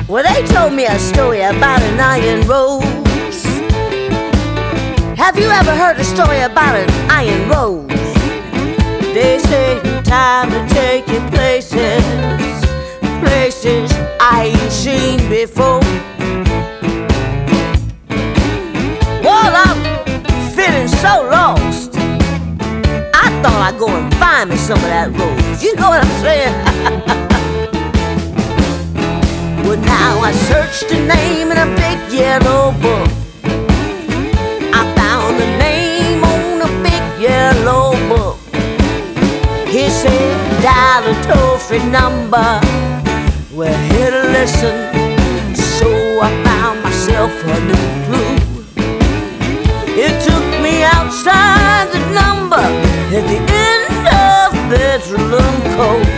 Well, they told me a story about an iron rose. Have you ever heard a story about an iron rose? They say time to take you places, places I ain't seen before. Well, I'm feeling so lost, I thought I'd go and find me some of that rose. You know what I'm saying? Well, now I searched the name in a big yellow book. I found the name on a big yellow book. He said, dial a toll-free number. Well, here to listen. So I found myself a new clue. It took me outside the number at the end of Bedroom Cove.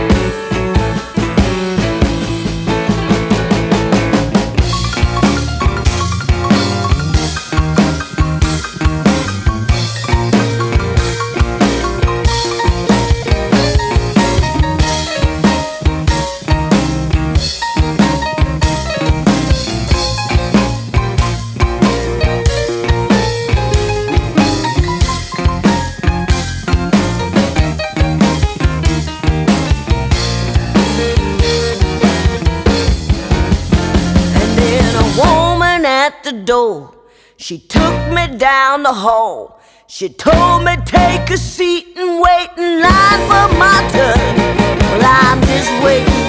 At the door, she took me down the hall. She told me take a seat and wait in line for my turn. Well, I'm just waiting,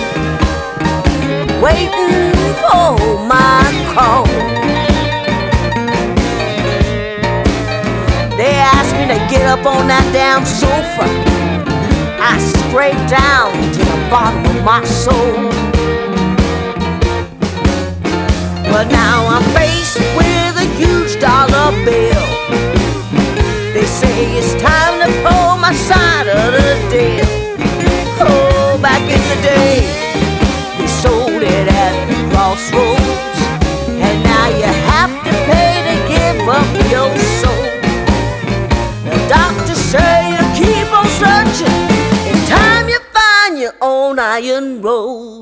waiting for my call. They asked me to get up on that damn sofa. I scraped down to the bottom of my soul. But now I'm faced with a huge dollar bill. They say it's time to pull my side of the deal. Oh, back in the day, we sold it at the crossroads, and now you have to pay to give up your soul. The doctors say you keep on searching, in time you find your own iron rose.